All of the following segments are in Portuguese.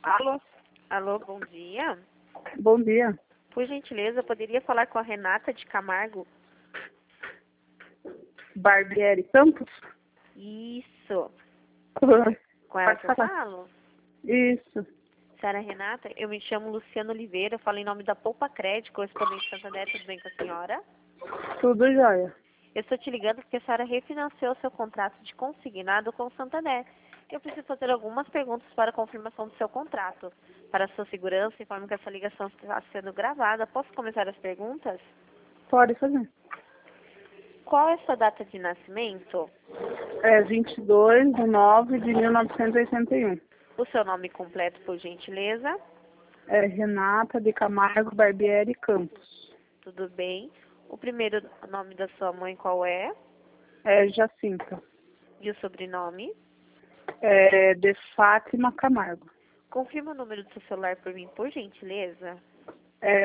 Alô? Alô, bom dia. Bom dia. Por gentileza, poderia falar com a Renata de Camargo? Barbieri Campos? Isso. Oi. Com ela Pode que eu falar. falo? Isso. Senhora Renata, eu me chamo Luciano Oliveira, eu falo em nome da Poupa Crédito, correspondente Santander, tudo bem com a senhora? Tudo jóia. Eu estou te ligando porque a senhora refinanciou seu contrato de consignado com o Santander. Eu preciso fazer algumas perguntas para a confirmação do seu contrato. Para a sua segurança, informo que essa ligação está sendo gravada. Posso começar as perguntas? Pode fazer. Qual é a sua data de nascimento? É 22/9/1981. O seu nome completo, por gentileza? É Renata de Camargo Barbieri Campos. Tudo bem. O primeiro nome da sua mãe qual é? É Jacinta. E o sobrenome? É de Fátima Camargo. Confirma o número do seu celular por mim, por gentileza. É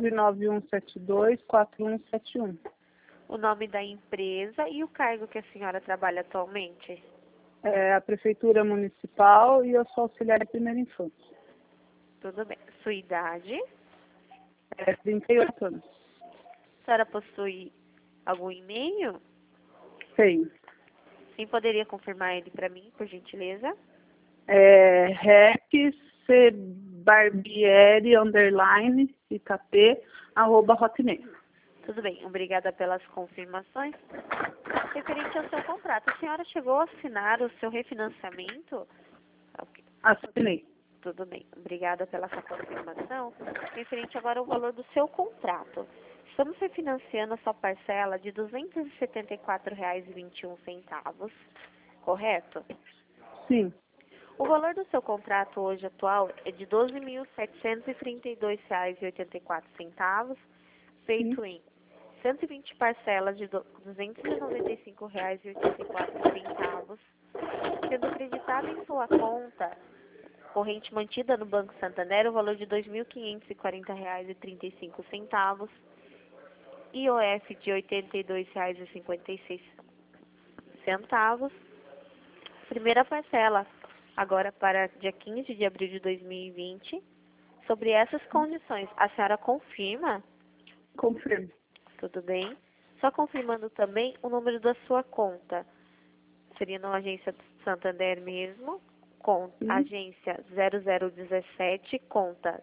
991724171. O nome da empresa e o cargo que a senhora trabalha atualmente. É a Prefeitura Municipal e eu sou auxiliar de primeira infância. Tudo bem. Sua idade? É 38 anos. A senhora possui algum e-mail? Tenho. Sim, poderia confirmar ele para mim, por gentileza? É recbarbieri_itp@hotmail. Tudo bem. Obrigada pelas confirmações. Referente ao seu contrato, a senhora chegou a assinar o seu refinanciamento? Ok. Assinei. Tudo bem. Obrigada pela sua confirmação. Referente agora ao valor do seu contrato. Estamos refinanciando a sua parcela de R$ 274,21, correto? Sim. O valor do seu contrato hoje atual é de R$ 12.732,84, feito em 120 parcelas de R$ 295,84, sendo creditado em sua conta corrente mantida no Banco Santander o valor de R$ 2.540,35, IOF de R$ 82,56. Primeira parcela, agora para dia 15 de abril de 2020. Sobre essas condições, a senhora confirma? Confirmo. Tudo bem. Só confirmando também o número da sua conta. Seria na agência do Santander mesmo. Agência 0017, conta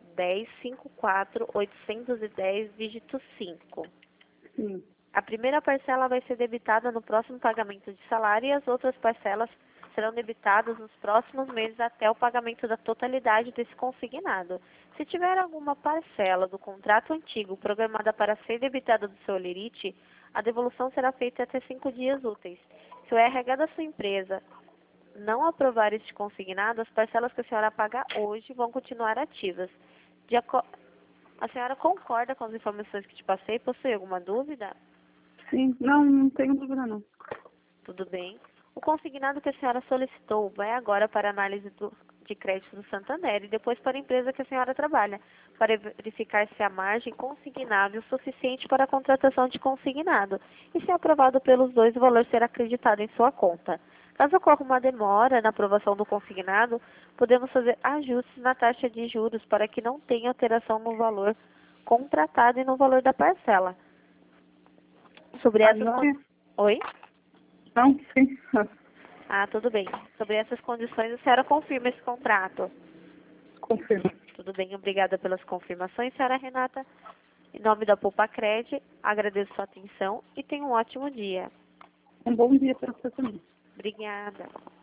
10.54.810, dígito 5. Sim. A primeira parcela vai ser debitada no próximo pagamento de salário e as outras parcelas serão debitadas nos próximos meses até o pagamento da totalidade desse consignado. Se tiver alguma parcela do contrato antigo programada para ser debitada do seu holerite, a devolução será feita até 5 dias úteis. Se o RH da sua empresa não aprovar este consignado, as parcelas que a senhora pagar hoje vão continuar ativas. A senhora concorda com as informações que te passei? Possui alguma dúvida? Sim. Não tenho dúvida não. Tudo bem. O consignado que a senhora solicitou vai agora para a análise de crédito do Santander e depois para a empresa que a senhora trabalha, para verificar se a margem consignável é suficiente para a contratação de consignado. E se aprovado pelos dois, o valor será acreditado em sua conta. Caso ocorra uma demora na aprovação do consignado, podemos fazer ajustes na taxa de juros para que não tenha alteração no valor contratado e no valor da parcela. Sobre essas Agora? Oi? Não, sim. Ah, tudo bem. Sobre essas condições, a senhora confirma esse contrato. Confirmo. Tudo bem, obrigada pelas confirmações, senhora Renata. Em nome da Poupa Cred, agradeço sua atenção e tenha um ótimo dia. Um bom dia para você também. Obrigada.